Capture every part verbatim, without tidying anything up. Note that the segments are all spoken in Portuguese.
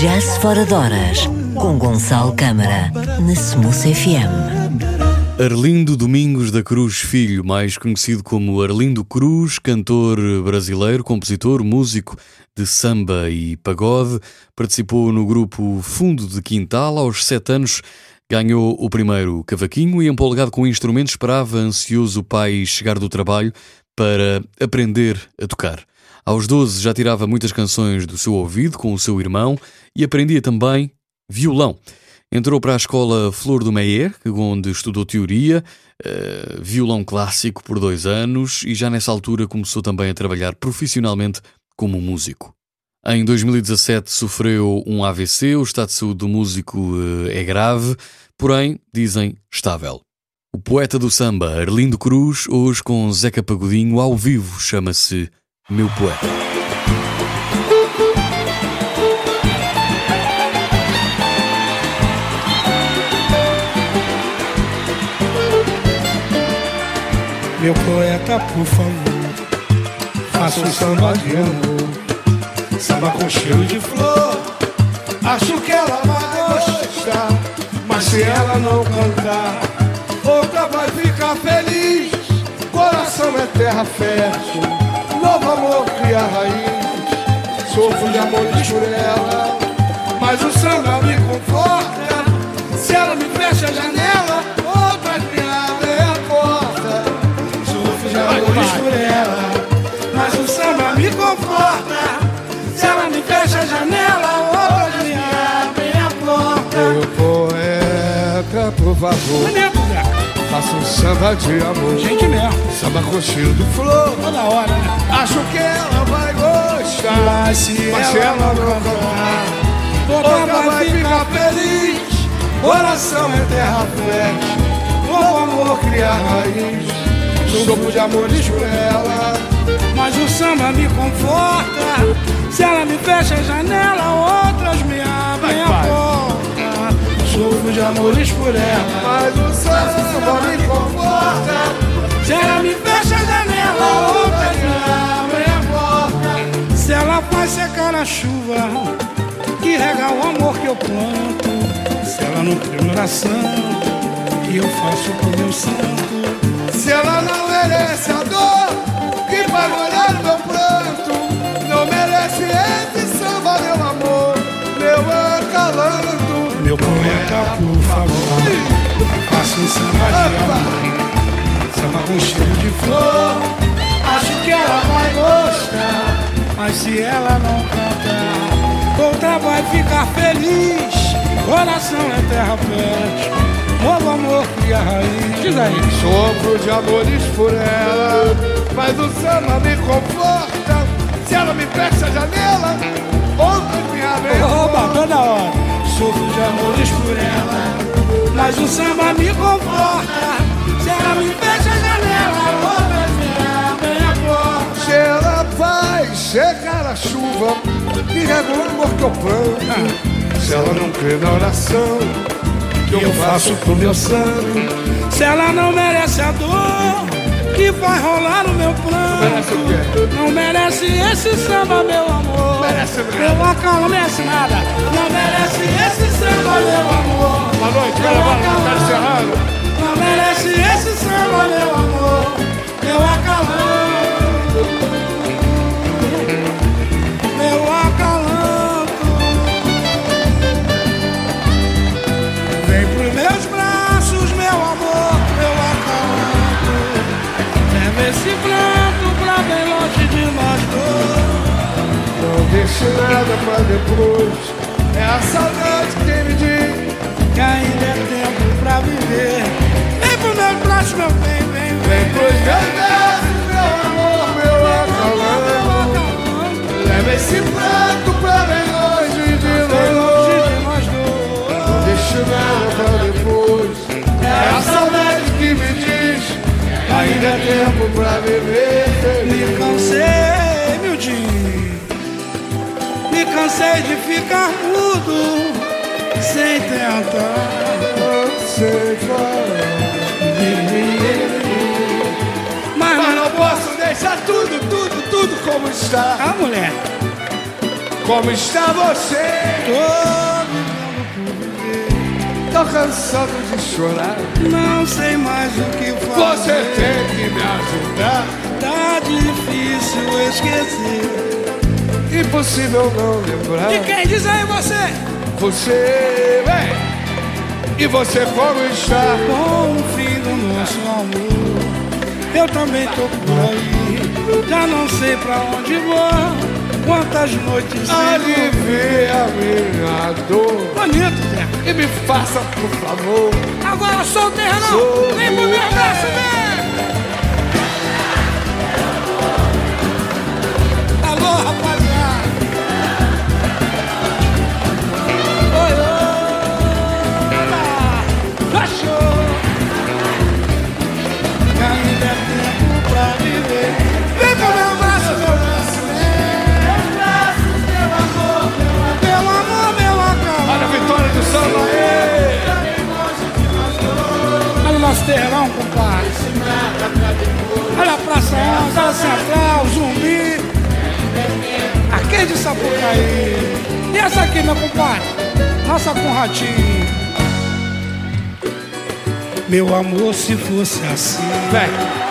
Jazz Fora de Horas, com Gonçalo Câmara, na Smooth F M. Arlindo Domingos da Cruz Filho, mais conhecido como Arlindo Cruz, cantor brasileiro, compositor, músico de samba e pagode, participou no grupo Fundo de Quintal. Aos sete anos ganhou o primeiro cavaquinho e, empolgado com o instrumento, esperava ansioso o pai chegar do trabalho para aprender a tocar. Aos doze já tirava muitas canções do seu ouvido com o seu irmão e aprendia também violão. Entrou para a escola Flor do Meyer, onde estudou teoria, uh, violão clássico por dois anos e já nessa altura começou também a trabalhar profissionalmente como músico. Em dois mil e dezassete sofreu um A V C, o estado de saúde do músico uh, é grave, porém, dizem, estável. O poeta do samba, Arlindo Cruz, hoje com Zeca Pagodinho ao vivo, chama-se Meu Poeta. Meu poeta, por favor, faça um samba de amor, samba com cheiro de flor. Acho que ela vai gostar, mas se ela não cantar, outra vai ficar feliz. Coração é terra fértil, novo amor cria raiz. Sofro de amores por ela, mas o samba me conforta. Se ela me fecha a janela, outras me abrem a porta. Sofro de amores por ela, mas o samba me conforta. Se ela me fecha a janela, outras me abrem a porta. Meu poeta, por favor, faça um samba de amor. Gente mesmo. Samba com cheiro de flor. Toda hora, né? Acho que ela vai gostar, mas se, mas se ela não cantar, outra vai ficar feliz. Coração é terra fértil, novo amor cria raiz. Sopro de amores por ela, mas o samba me conforta. Se ela me fecha a janela, outras me abrem a porta. Sofro de amores por ela, mas o samba me conforta. Se ela me fecha a janela, outra me abre a porta. Se ela faz secar a chuva que rega o amor que eu planto, se ela não crê na oração que eu faço pro meu santo, se ela não merece a dor que vai molhar no meu pranto, não merece esse samba, meu amor, meu acalanto. Meu poeta, por favor, faça um samba de amor, samba com cheiro de flor. Acho que ela vai gostar, mas se ela não cantar, outra vai ficar feliz. Coração é terra fértil, novo amor cria raiz. Diz aí. Sopro de amores por ela, mas o samba me conforta. Se ela me fecha a janela, outras me abrem a porta. Oba, toda hora. Sofro de amores por ela, mas o samba me conforta. Se ela me fecha a janela, outras me abrem a porta. Se ela faz chegar a chuva que rega o amor que eu planto, se ela não crê na oração que eu faço pro meu santo, se ela não merece a dor que vai rolar no meu plano, merece o quê? Não merece esse samba, meu amor. Merece nada. Meu acalão não merece nada. Não merece esse samba, meu amor. Boa noite, meu acalão tá encerrado. Não merece esse samba, meu amor. Meu acalanto, meu acalanto. Vem pros meus braços, meu amor, meu acalanto. Leva esse pranto pra bem longe de nós dois. Não deixe nada pra depois, é a saudade quem me diz que ainda é tempo pra viver. Vem pros meus braços, meu bem, vem, vem. Vem pros meus braços, meu amor, meu acalanto. Leva esse pranto pra bem longe de nós dois. Não deixe nada pra depois, é a saudade que me diz ainda é tempo pra viver. Me cansei, meu dia, me cansei de ficar mudo, sem tentar, sem falar. Mas não posso deixar tudo, tudo, tudo como está. Ah, mulher, Como está você? Tô vivendo por viver. Tô cansado de chorar. Não sei mais o que fazer. Você tem que me ajudar. Tá difícil esquecer. Impossível não lembrar. E quem diz aí você? Você, vem. E você como está? Com o fim do nosso amor, eu também tô por aí. Já não sei pra onde vou. Quantas noites alivia a minha dor. Bonito, Zé. E me faça, por favor. Agora sou o terreno. Vem pro meu braço, vem. Alô, rapaziada. Oi, oi. Achou. Que ainda é tempo pra viver. Vem pro meu braço, meu braço. Olha a vitória do samba aí! Olha o nosso terrão, compadre. Olha a Praça onze, olha a Central, Zumbi. Aqui é de Sapucaí. E essa aqui, meu compadre? Nossa com ratinho. Meu amor, se fosse assim. Vem!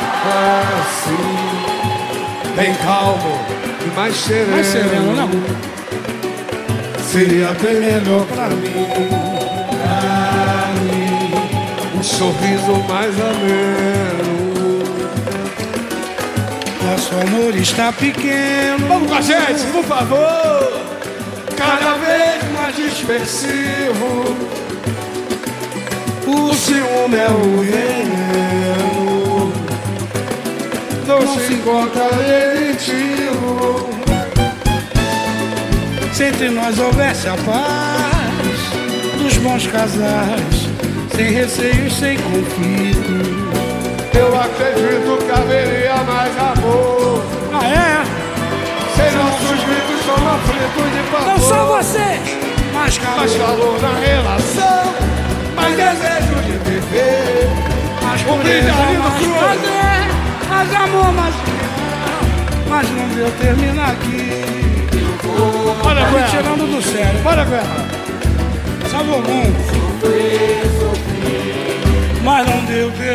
Assim, bem calmo e mais sereno. Mais sereno, não? Seria bem melhor pra mim, pra mim, um sorriso mais ameno. Nosso amor está pequeno. Vamos com a gente, por favor. Cada vez mais dispersivo. O ciúme é o veneno. Não, Não se encontra delitivo. Se entre nós houvesse a paz dos bons casais, sem receios, sem conflito, eu acredito que haveria mais amor. Ah, é? Sem nossos gritos são aflitos de pavor. Não são vocês, mais calor, mais calor na relação, mais desejo de viver, mais um brilho mais prazer, mais amor, mais mas não deu terminar aqui. Olha, me tirando do sério. Bora, Guerra. Salve o mundo. Mas não deu tempo.